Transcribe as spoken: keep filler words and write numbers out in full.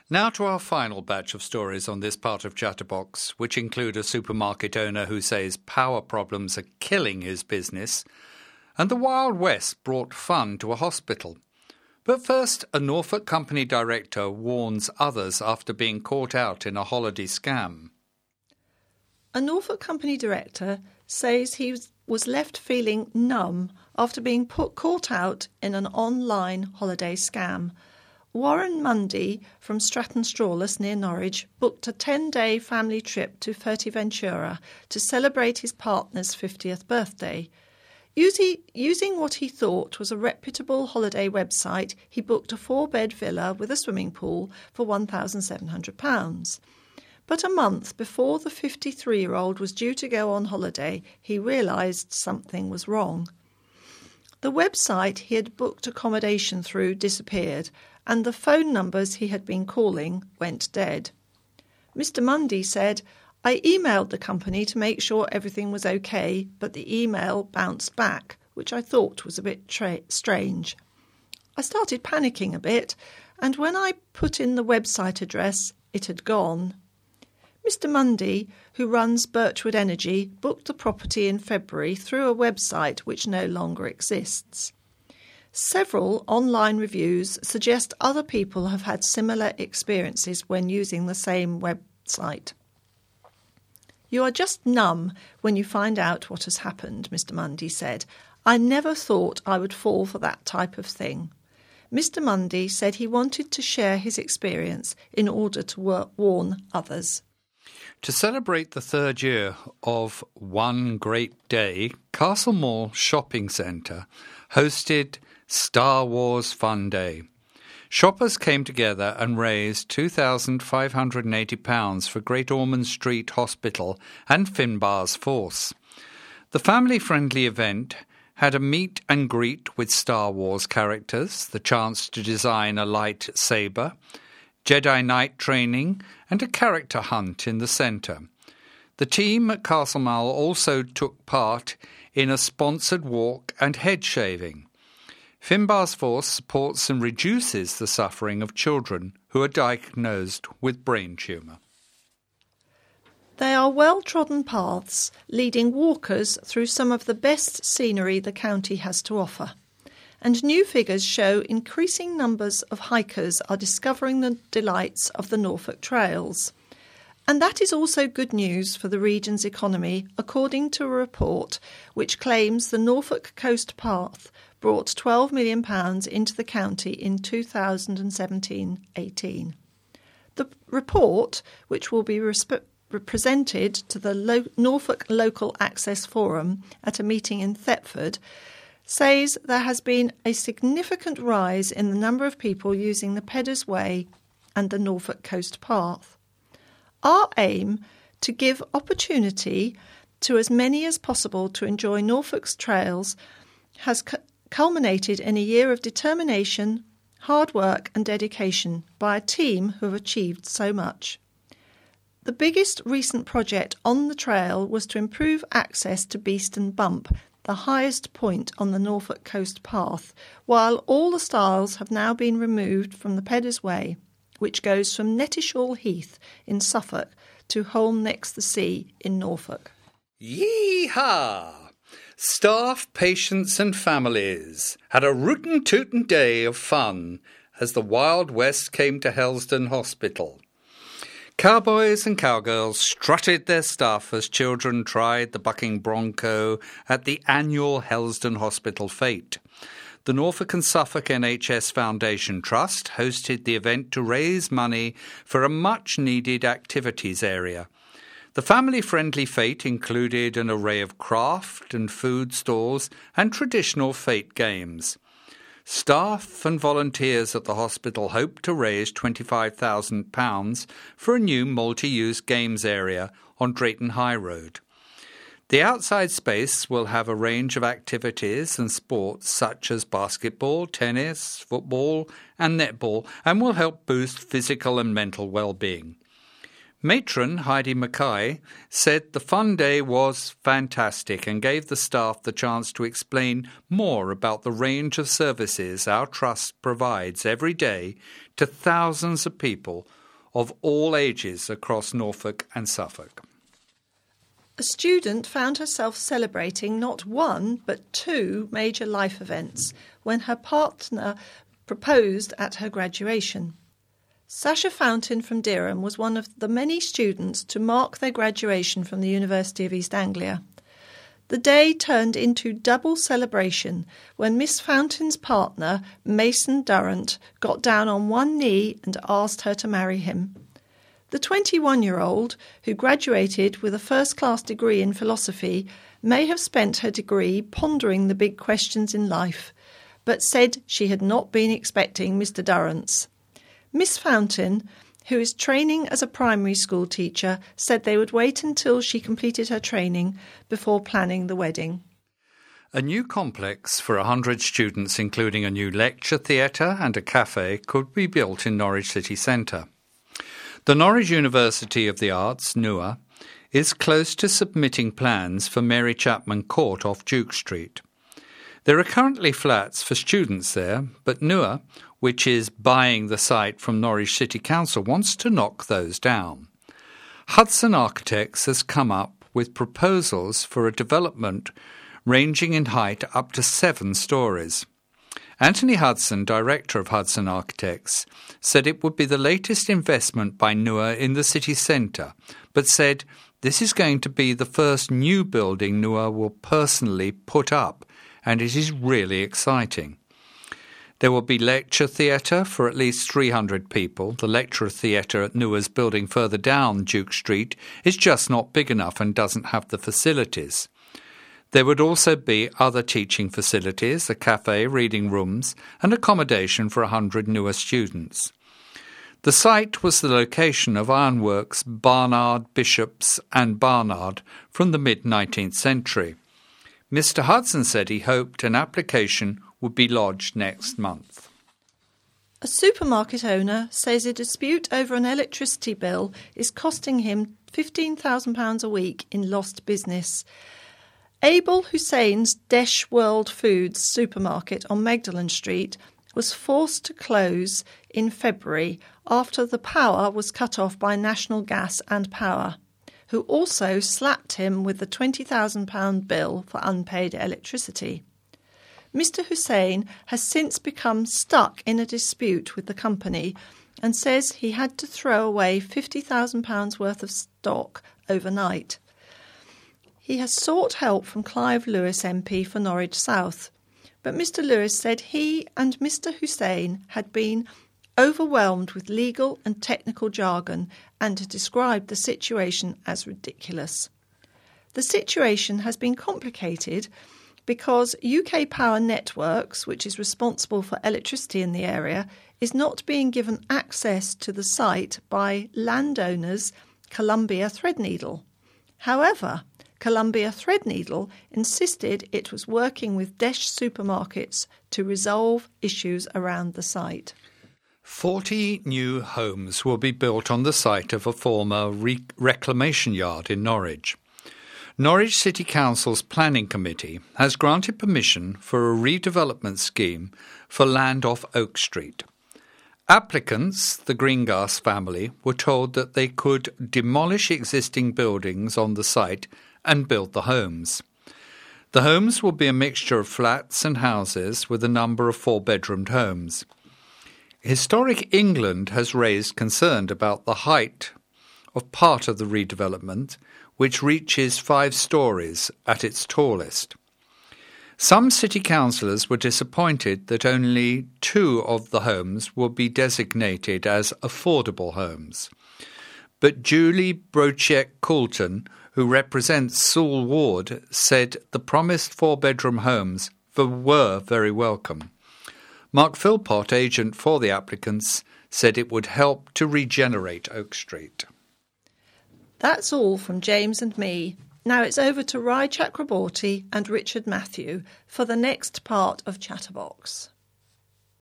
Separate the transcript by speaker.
Speaker 1: Now to our final batch of stories on this part of Chatterbox, which include a supermarket owner who says power problems are killing his business, and the Wild West brought fun to a hospital. But first, a Norfolk company director warns others after being caught out in a holiday scam.
Speaker 2: A Norfolk company director says he was left feeling numb after being put, caught out in an online holiday scam. Warren Mundy from Stratton Strawless near Norwich booked a ten-day family trip to Fuerteventura to celebrate his partner's fiftieth birthday. Using, using what he thought was a reputable holiday website, he booked a four-bed villa with a swimming pool for one thousand seven hundred pounds. But a month before the fifty-three-year-old was due to go on holiday, he realised something was wrong. The website he had booked accommodation through disappeared, and the phone numbers he had been calling went dead. Mister Mundy said, "I emailed the company to make sure everything was okay, but the email bounced back, which I thought was a bit tra- strange. I started panicking a bit, and when I put in the website address, it had gone." Mister Mundy, who runs Birchwood Energy, booked the property in February through a website which no longer exists. Several online reviews suggest other people have had similar experiences when using the same website. "You are just numb when you find out what has happened," Mister Mundy said. "I never thought I would fall for that type of thing." Mister Mundy said he wanted to share his experience in order to wor- warn others.
Speaker 1: To celebrate the third year of One Great Day, Castle Mall Shopping Centre hosted Star Wars Fun Day. Shoppers came together and raised two thousand five hundred eighty pounds for Great Ormond Street Hospital and Finbar's Force. The family-friendly event had a meet and greet with Star Wars characters, the chance to design a lightsaber, Jedi Knight training, and a character hunt in the centre. The team at Castle Mall also took part in a sponsored walk and head shaving. Finbar's Force supports and reduces the suffering of children who are diagnosed with brain tumour.
Speaker 2: They are well-trodden paths leading walkers through some of the best scenery the county has to offer. And new figures show increasing numbers of hikers are discovering the delights of the Norfolk trails. And that is also good news for the region's economy, according to a report which claims the Norfolk Coast Path brought twelve million pounds into the county in two thousand seventeen eighteen. The report, which will be resp- presented to the Lo- Norfolk Local Access Forum at a meeting in Thetford, says there has been a significant rise in the number of people using the Peddars Way and the Norfolk Coast Path. Our aim to give opportunity to as many as possible to enjoy Norfolk's trails has cu- culminated in a year of determination, hard work and dedication by a team who have achieved so much. The biggest recent project on the trail was to improve access to Beeston Bump, the highest point on the Norfolk Coast Path, while all the stiles have now been removed from the Peddars Way, which goes from Nettishall Heath in Suffolk to Holme next the Sea in Norfolk.
Speaker 1: Yee-haw! Staff, patients and families had a rootin' tootin' day of fun as the Wild West came to Helsdon Hospital. Cowboys and cowgirls strutted their stuff as children tried the bucking bronco at the annual Helsdon Hospital fete. The Norfolk and Suffolk N H S Foundation Trust hosted the event to raise money for a much-needed activities area. The family-friendly fete included an array of craft and food stores and traditional fete games. Staff and volunteers at the hospital hope to raise twenty-five thousand pounds for a new multi-use games area on Drayton High Road. The outside space will have a range of activities and sports such as basketball, tennis, football and netball, and will help boost physical and mental well-being. Matron Heidi Mackay said the fun day was fantastic and gave the staff the chance to explain more about the range of services our trust provides every day to thousands of people of all ages across Norfolk and Suffolk.
Speaker 2: A student found herself celebrating not one but two major life events when her partner proposed at her graduation. Sasha Fountain from Dereham was one of the many students to mark their graduation from the University of East Anglia. The day turned into double celebration when Miss Fountain's partner, Mason Durrant, got down on one knee and asked her to marry him. The twenty-one-year-old, who graduated with a first-class degree in philosophy, may have spent her degree pondering the big questions in life, but said she had not been expecting Mister Durrant's. Miss Fountain, who is training as a primary school teacher, said they would wait until she completed her training before planning the wedding.
Speaker 1: A new complex for one hundred students, including a new lecture theatre and a cafe, could be built in Norwich city centre. The Norwich University of the Arts, N U A, is close to submitting plans for Mary Chapman Court off Duke Street. There are currently flats for students there, but N U A, which is buying the site from Norwich City Council, wants to knock those down. Hudson Architects has come up with proposals for a development ranging in height up to seven stories. Anthony Hudson, director of Hudson Architects, said it would be the latest investment by N U A in the city centre, but said this is going to be the first new building N U A will personally put up, and it is really exciting. There will be lecture theatre for at least three hundred people. The lecture theatre at N U A's building further down Duke Street is just not big enough and doesn't have the facilities. There would also be other teaching facilities, a cafe, reading rooms, and accommodation for one hundred N U A students. The site was the location of ironworks Barnard, Bishops and Barnard from the mid-nineteenth century. Mister Hudson said he hoped an application would be lodged next month.
Speaker 2: A supermarket owner says a dispute over an electricity bill is costing him fifteen thousand pounds a week in lost business. Abel Hussein's Desh World Foods supermarket on Magdalen Street was forced to close in February after the power was cut off by National Gas and Power, who also slapped him with the twenty thousand pounds bill for unpaid electricity. Mister Hussein has since become stuck in a dispute with the company and says he had to throw away fifty thousand pounds worth of stock overnight. He has sought help from Clive Lewis M P for Norwich South, but Mister Lewis said he and Mister Hussein had been overwhelmed with legal and technical jargon and described the situation as ridiculous. The situation has been complicated because U K Power Networks, which is responsible for electricity in the area, is not being given access to the site by landowners Columbia Threadneedle. However, Columbia Threadneedle insisted it was working with Desh supermarkets to resolve issues around the site.
Speaker 1: Forty new homes will be built on the site of a former re- reclamation yard in Norwich. Norwich City Council's Planning Committee has granted permission for a redevelopment scheme for land off Oak Street. Applicants, the Greengrass family, were told that they could demolish existing buildings on the site and build the homes. The homes will be a mixture of flats and houses with a number of four-bedroomed homes. Historic England has raised concern about the height of part of the redevelopment, which reaches five stories at its tallest. Some city councillors were disappointed that only two of the homes will be designated as affordable homes. But Julie Brochek-Coulton, who represents Sewell Ward, said the promised four-bedroom homes were very welcome. Mark Philpott, agent for the applicants, said it would help to regenerate Oak Street.
Speaker 2: That's all from James and me. Now it's over to Rai Chakraborty and Richard Matthew for the next part of Chatterbox.